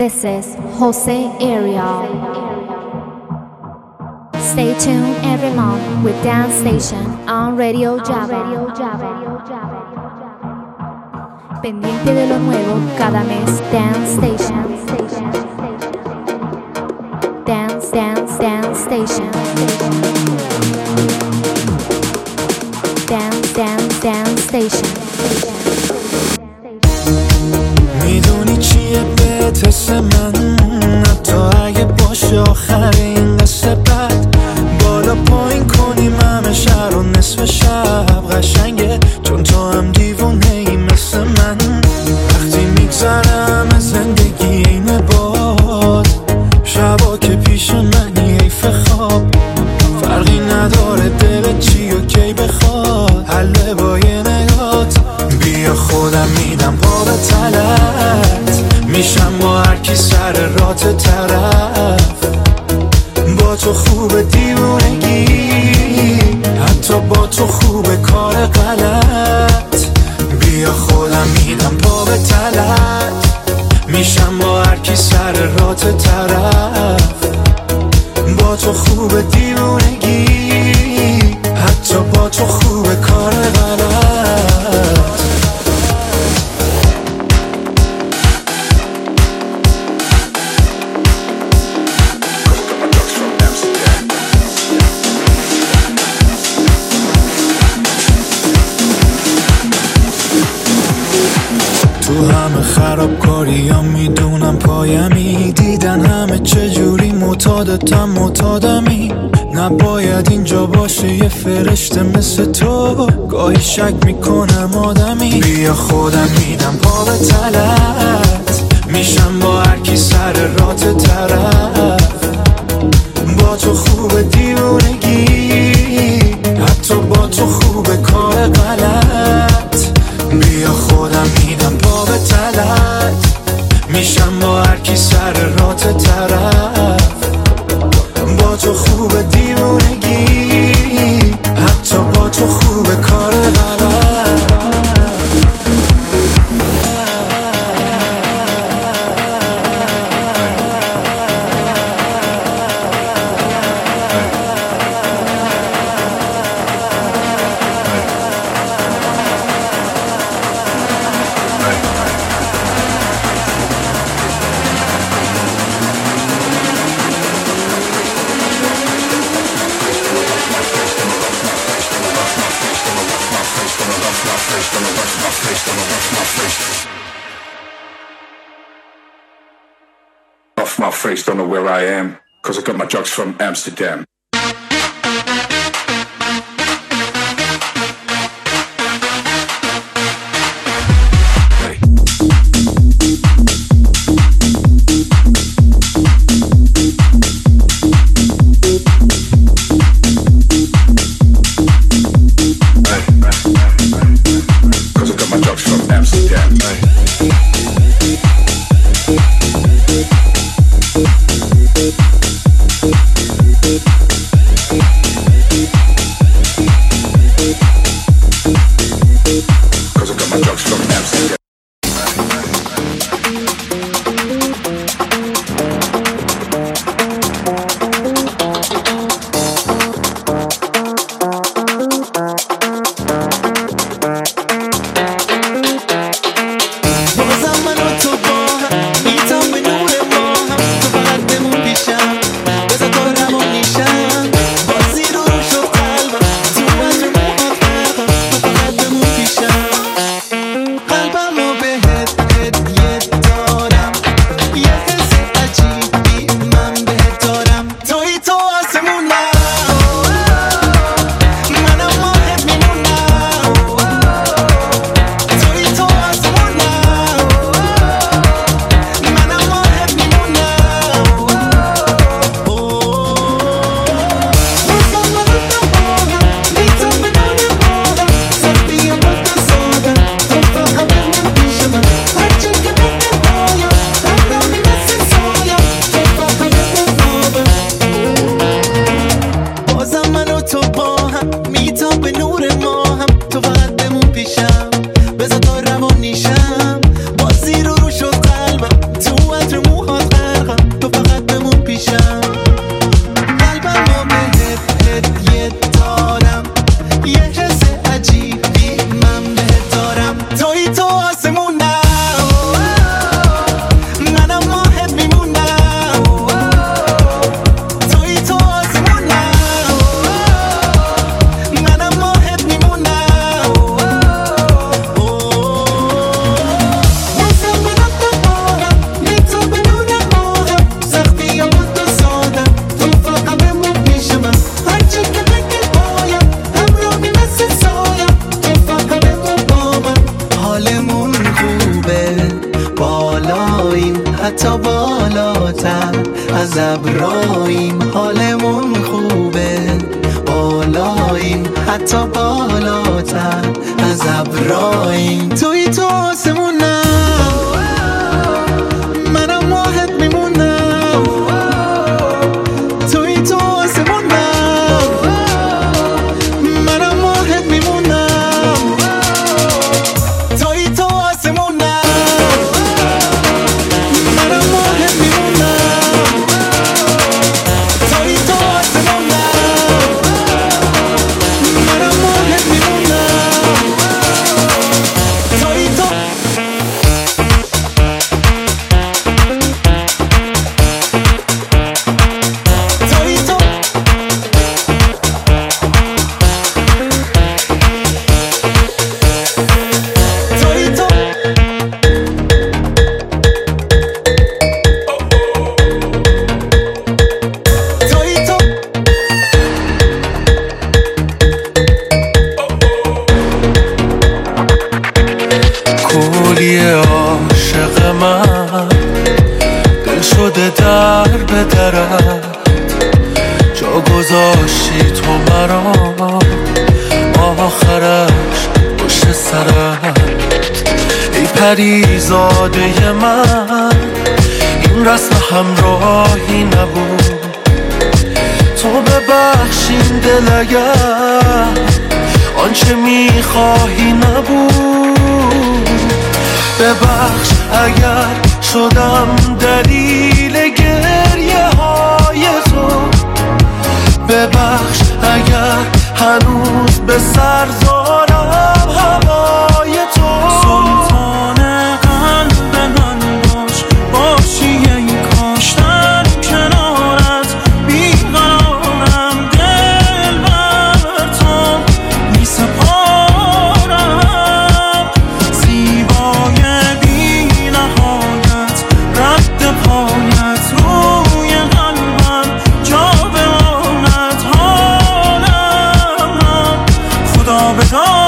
This is Jose Ariel. Stay tuned every month with Dance Station on Radio Java. Pendiente de lo nuevo cada mes. Dance Station. Dance Station. Dance Station. میدونی چیه بهت حس من، حتی اگه باشه آخر این قصه بد، بالا پایین کنیم همه شهر رو نصف شب. قشنگه چون تو هم دیوونه ای مثل من، وقتی میگذرم از زندگی این باد، شبا که پیش منی حیف خواب، فرقی نداره دلت چی و کی بخواد، حله با یه نگات. بیا خودم میدم پا به تلت، میشم با هرکی سر رات طرف. با تو خوب دیوونگی، حتی با تو خوب کار غلط. بیا خودم میدم پا به تلت، میشم با هرکی سر رات طرف. با تو خوب دیوونگی، حتی با تو خوب کار غلط. تو همه خرابکاری ها میدونم پایمی، دیدن همه چجوری معتادتم معتادمی. نباید اینجا باشه یه فرشته مثل تو، گاهی شک میکنم آدمی. بیا خودم میدم پا به تلت، میشم با هرکی سر رات طرف. با تو خوب دیوونگی، حتی با تو خوب کار غلط. بیا خودم میدم پا به تلت، میشم با هرکی سر رات طرف. با تو خوب دیوونگی، حتی با تو خوب کار غلط. Off my face, don't know where I am, cause I got my drugs from Amsterdam. بالاتر از ابراییم، حالمون خوبه، بالاییم، حتی بالاتر از ابراییم. توی تو آسمونم، منم واحد میمونم. توی تو آسمونم، منم واحد میمونم. توی تو آسمونم، منم واحد میمونم. توی تو آسمونم، منم واحد میمونم. توی تو کولی عاشق من، دل شده در به درت، جا گذاشتی تو مرا آخرش پشت سرت. ای پریزاده من، این رسم همراهی نبود. تو ببخشین دل اگر آنچه میخواهی نبود. ببخش اگر شدم دلیل گریه های تو. ببخش اگر هنوز به سر زارم هوای تو. سلطان قلب من باش، باشی ای کاش در کنارت بیقرارم. دل بر تو می سپارم، زیبای بی نهایت، رد پایت روی قلبم جا بماند. حالم خدا بدانم.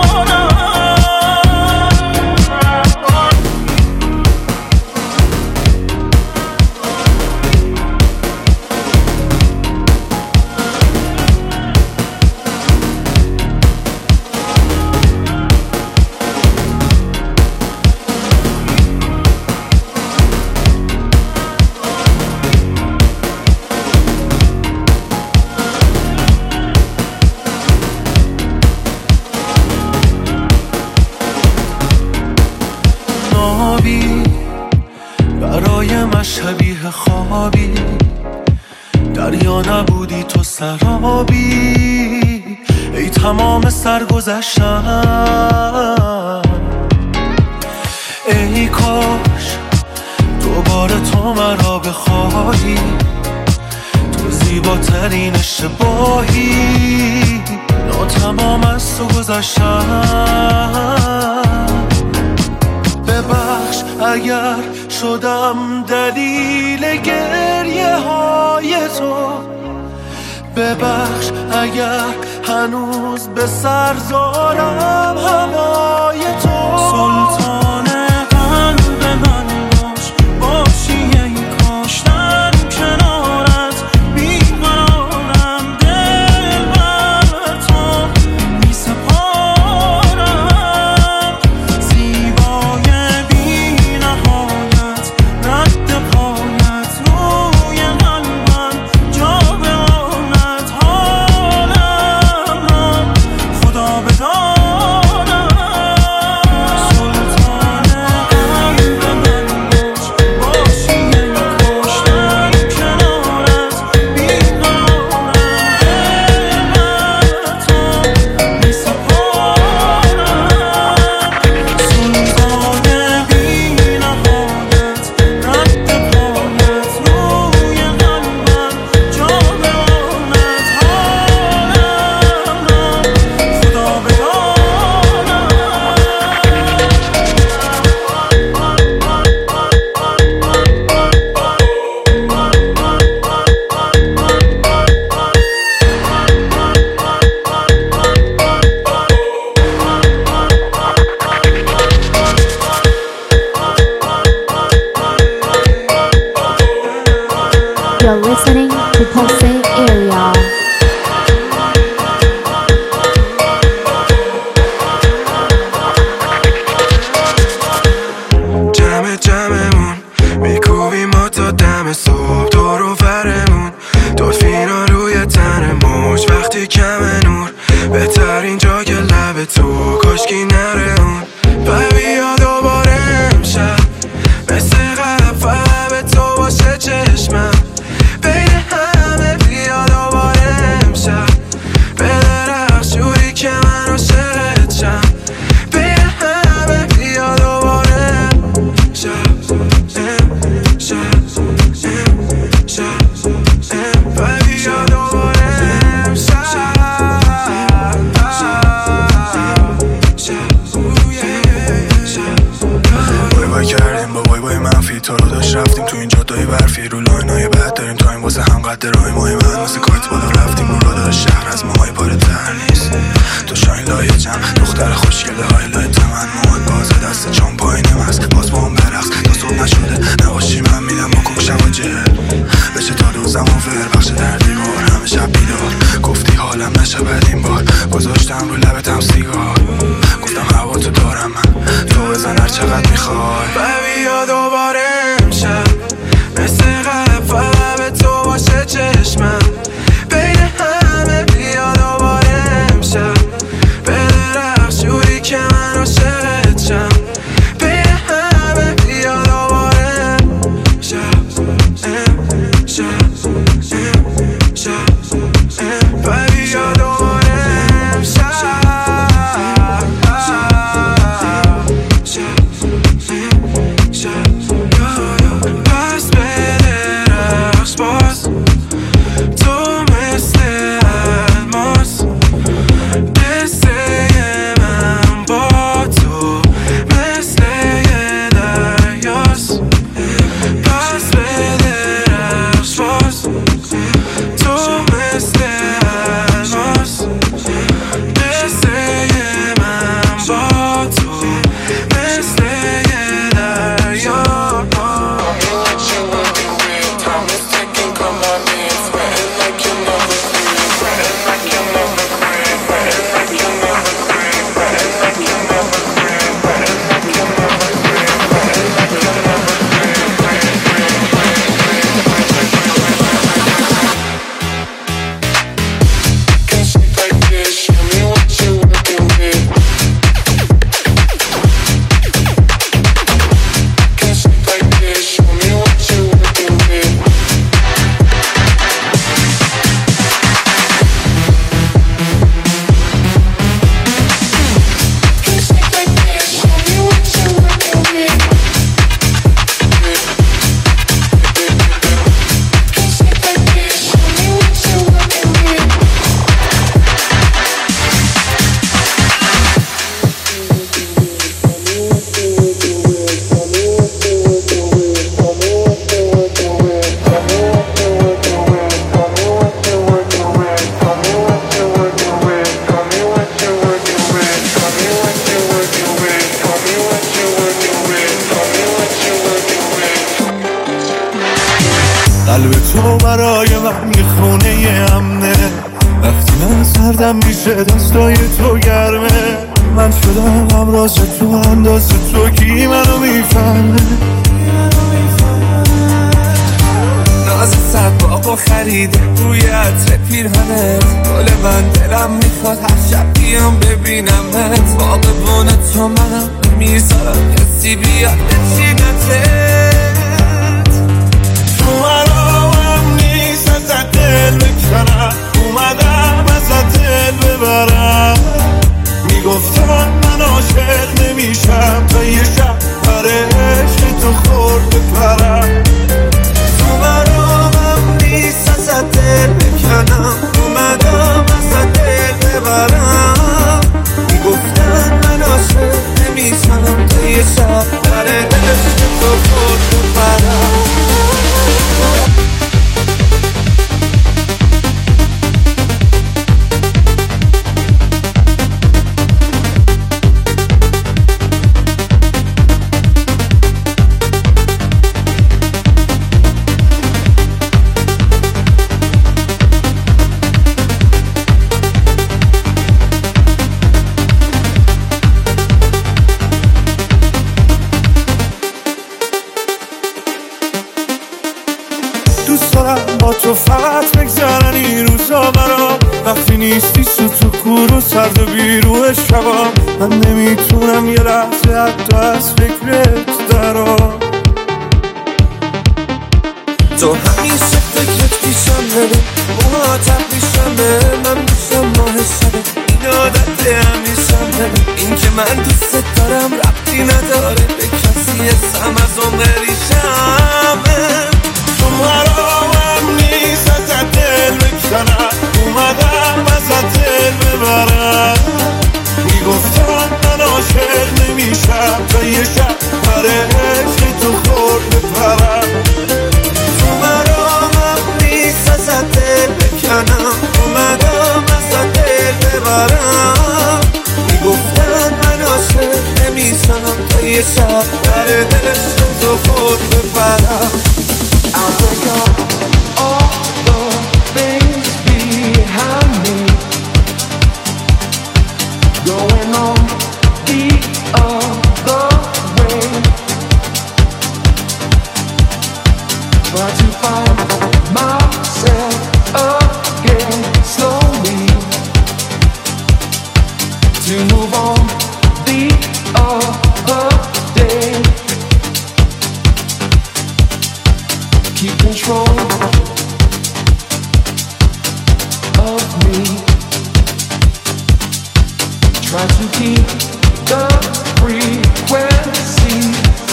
نابی برای من شبیه خوابی، دریا نبودی تو سرابی. ای تمام سرگذشتم، ای کاش دوباره تو مرا بخواهی. تو زیباترین اشتباهی، ناتمام از تو گذشتم. ببخش اگر شدم دلیل گریه های تو. ببخش اگر هنوز به سر زارم هوای تو. سلطان قلب من باش، باشی ای کاش در کنارت بیقرارم. دل بر تو می سپارم، زیبای بی نهایت، رد پایت روی قلبم جا بماند. حالم خدا بدانم. سلطان اشتباهی کردیم با بای منفی تو رو داشت رفتیم تو این جاده‌ی برفی رو لاینای بد داریم تا این واسه هم قد راهی مای من مثل کارت بالا رفتیم رو داشت شهر از ماهای پاره تر نیست تو شاین لایه جمع دختر خوشگله های لایه تمن مواد بازه دست چون پایینم هست باز با هم برقص تا صبح نشده نباشی من میدم با کک شواجه بشه تا دوزم آفر بخش در دیوار همه شب بیدار گفتی حالم نشه بد این بار گذاشتم رو لبتم سیگار گفتم هوا تو دارم من تو بزن هر چقدر میخوای بیا دوباره امشب مثل قبل فقط به تو باشه چشمم بین همه بیا دوباره امشب بده رفت جوری که من عاشقت شم بین همه بیا دوباره امشب بیا دوباره امشب پس بده رقص باز تو مثل الماس قصه من با تو مثل یه دریاست پس بده رقص باز تو مثل الماس قصه من با تو مثل یه دریا قلب تو برای من یه خونه امنه وقتی من سردم میشه دستای تو گرمه من شدم امراض تو اندازه تو کی منو میفهمه ناز صد باقو خریده روی عطر پیرهنت گل من دلم میخواد هر شب بیام ببینمت باغبون تو منم میذارم کسی بیاد بچینتت تو مرامم نیست ازت دل بکنم اومدم ازت دل ببرم میگفتن من عاشق نمیشم تا یه شب برای عشق تو خورد بپرم تو مرامم نیست ازت دل بکنم اومدم ازت دل ببرم میگفتن من عاشق نمیشم تا یه شب برای عشق تو خورد بپرم دوست دارم با تو فقط بگذرن این روزا برام وقتی نیستی تو کور و سرد و بیروه شبام من نمیتونم یه لحظه حتی از فکرت درام تو همیشه فکرت پیشمه مخاطب میشمه من میشم ماه شبه این عادت همیشمه این که من دوست دارم ربطی نداره به کسی اسم از اون بریشمه تو مرامم نیست ازت دل بکنم اومدم ازت دل ببرم میگفتن من عاشق نمیشم تا یه شب برای تو خود بپرم. I'll break up all the things behind me, going on the other way, try to find myself again slowly, to move on the other day, keep control of me, try to keep the frequency,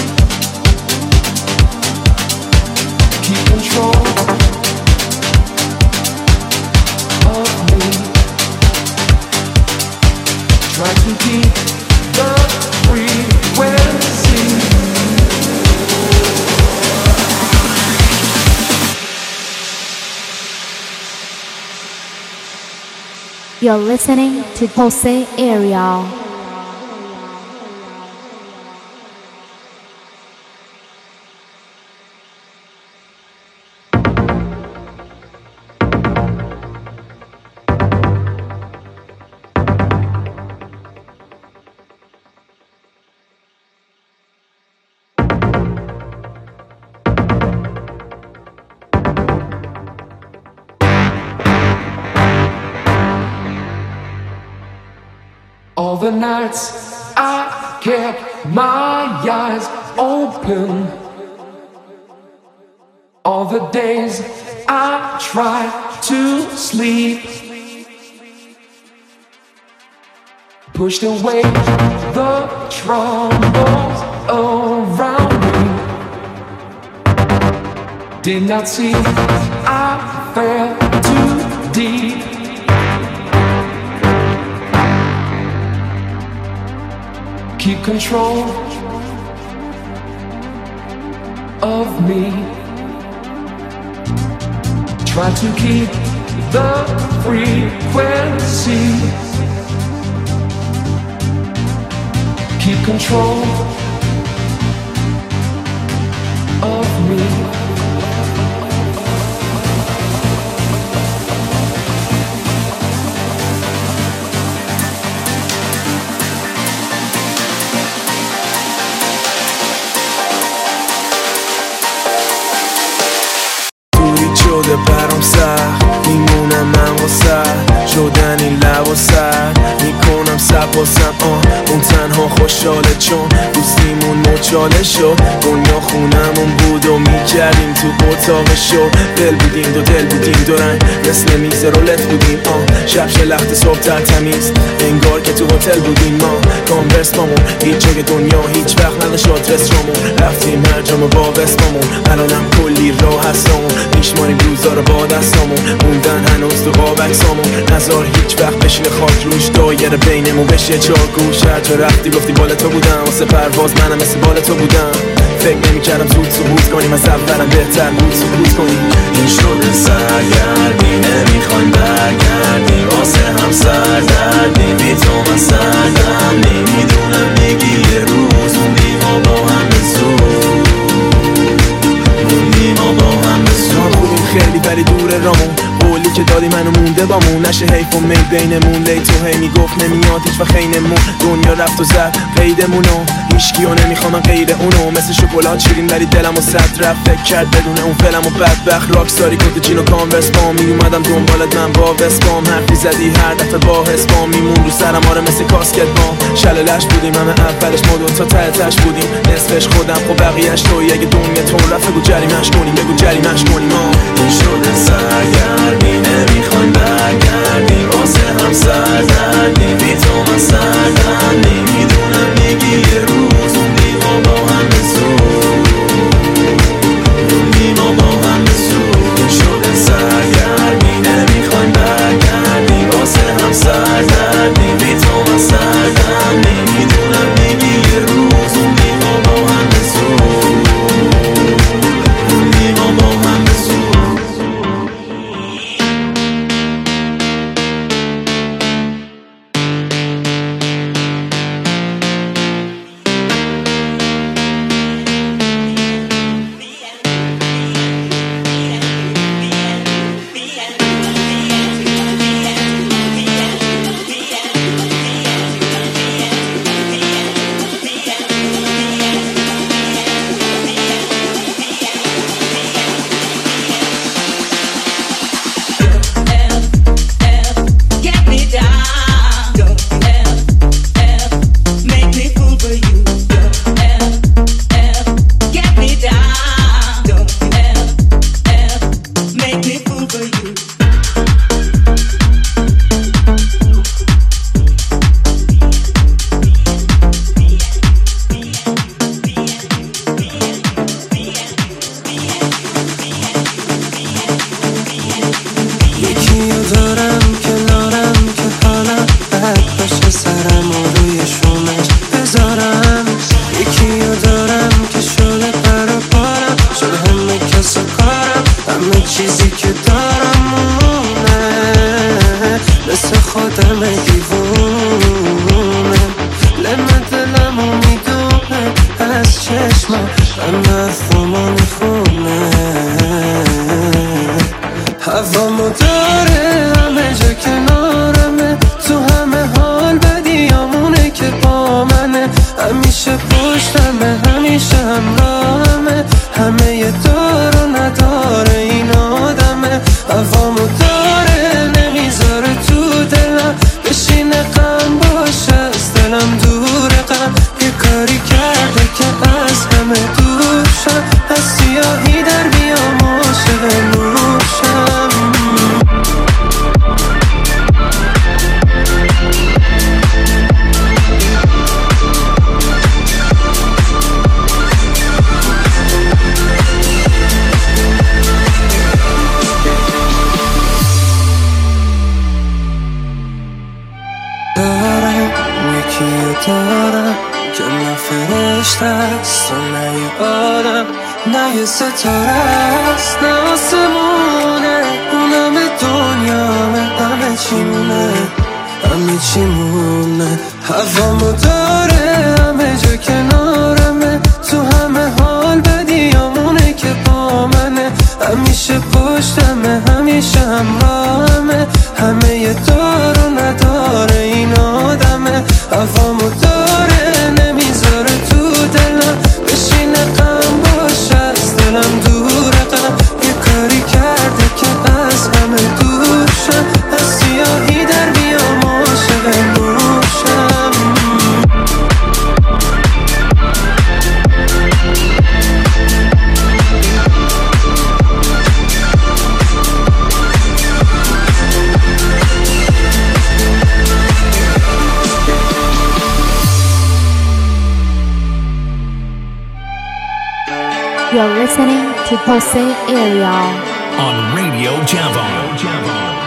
keep control of me, try to keep the frequency. You're listening to Jose Ariel. All the nights I kept my eyes open, all the days I tried to sleep, pushed away the troubles around me, did not see I fell too deep. Keep control of me, try to keep the frequency, keep control of me. شده برام سخت میمونم من واسه شدن این لب و سر میکنم سباسم اون تنها خوشحاله چون دوستیمون مچاله شد دنیا خونمون بود و میکردیم تو اتاق شو دل بودیم دو رنگ مثل میز رولت بودیم شب شلخت صبح تر تمیز انگار که تو هتل بودیم ما کانورس بامون هیچ جای دنیا هیچ وقت نداشت آدرس رامون رفتیم هر جا با وسمامون الانم کلی راه هستمون میشماریم روزا رو با دستامون موندن هنوز تو قاب عکسامون نزار هیچ وقت بشینه خاک روش دایره بینمون بشه چارگوش هر جا رفتی گفتی بال تو بودم واسه پرواز منم مثل بال تو بودم فکر نمی‌کردم زود سقوط کنیم از اولم بهتر بود سکوت کنیم این شده سرگردی نمیخوایم برگردیم واسه هم سردردیم بی تو من سردم نمیدونم میگی یه روز موندیم ما با هم بزود موندیم ما با هم بزود بودیم خیلی ولی دور رامون قولی که دادی منو مونده بامون نشه حیف و میل بینمون لیت و هی میگفت نمیاد هیچ و خینمون دنیا رفت و زد قیدمونو هیچکیو نمیخوام من غیر اونو مثل شکلات شیرین ولی دلم و صد رفت فکر کرد بدون اون فلم و بدبخت راکستاری کت جین و کانورس بام میومدم دنبالت من با وسپام حرفی زدی هر دفعه با حسبام میمون رو سرم آره مثل کاسکت بام شللش بودیم همه اولش ما دوتا ته تش بودیم نصفش خودم خب بقیه‌اش تویی اگه دنیا تون رفت بگو جریمش کنیم بگو جریمش کنیم این شده سرگردی نمیخوایم برگردیم واسه هم سردردیم بی تو من سردم نمیدونم میگی یه روز موندی ما با هم بزود موندی ما با هم بزود این شده سرگردی نمیخوایم برگردیم واسه هم سردردیم بی تو من سردم نمیدونم میگی یه روز موندی ما با هم بزود موندی ما با هم بزود همه حرفامو میخونه، هوامو داره همه جا کنارمه، تو همه حال بدیامونه که با منه، همیشه پشتمه همیشه همراهمه، همه یه دار و نداره این آدمه، هوامو داره نمیذاره تو دلم بشینه غم باشه از دلم دور غم، یه کاری کرده که از همه دوشم، از سیاهی در بیام عاشق نوشم. دارم که نه فرشته است و نه یه آدم، نه یه ستاره است نه آسمونه، اونم دنیامه همه چیمونه، همه چیمونه، هوامو داره همه جا کنارمه، تو همه حال بدیامونه که با منه، همیشه پشتمه همیشه همراهمه، همه یه دار و نداره این آدمه، هوامو داره نمیذاره تو دلم بشینه غم باشه از دلم دور غم، یه کاری کرده که از همه دوشم، از سیاهی در بیام عاشق نوشم. You're listening to Jose Ariel on Radio Java.